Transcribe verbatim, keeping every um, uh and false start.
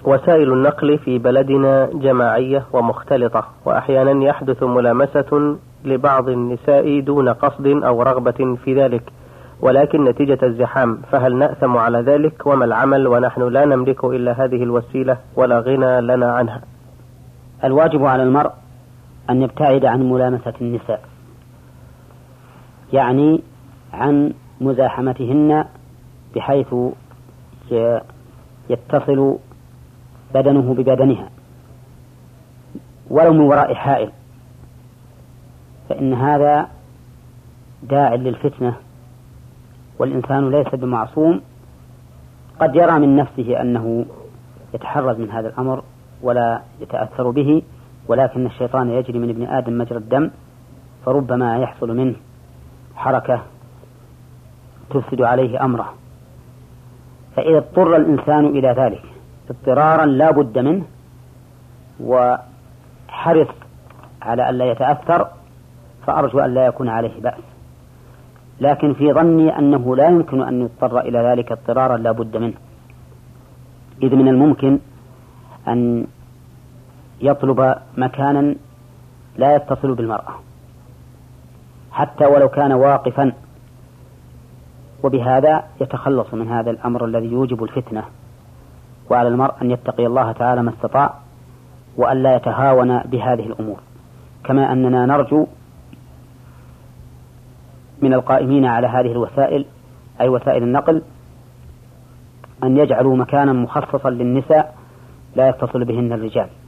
وسائل النقل في بلدنا جماعية ومختلطة، وأحيانا يحدث ملامسة لبعض النساء دون قصد أو رغبة في ذلك، ولكن نتيجة الزحام، فهل نأثم على ذلك؟ وما العمل ونحن لا نملك إلا هذه الوسيلة ولا غنى لنا عنها؟ الواجب على المرء أن يبتعد عن ملامسة النساء، يعني عن مزاحمتهن بحيث يتصل بدنه ببدنها ولو من وراء حائل، فإن هذا داع للفتنة، والإنسان ليس بمعصوم، قد يرى من نفسه أنه يتحرز من هذا الأمر ولا يتأثر به، ولكن الشيطان يجري من ابن آدم مجرى الدم، فربما يحصل منه حركة تفسد عليه أمره. فإذا اضطر الإنسان إلى ذلك اضطرارا لا بد منه وحرص على أن لا يتأثر، فأرجو أن لا يكون عليه بأس، لكن في ظني أنه لا يمكن أن يضطر إلى ذلك اضطرارا لا بد منه، إذ من الممكن أن يطلب مكانا لا يتصل بالمرأة حتى ولو كان واقفا، وبهذا يتخلص من هذا الأمر الذي يوجب الفتنة. وعلى المرء أن يتقي الله تعالى ما استطاع، وأن لا يتهاون بهذه الأمور، كما أننا نرجو من القائمين على هذه الوسائل أي وسائل النقل أن يجعلوا مكانا مخصصا للنساء لا يتصل بهن الرجال.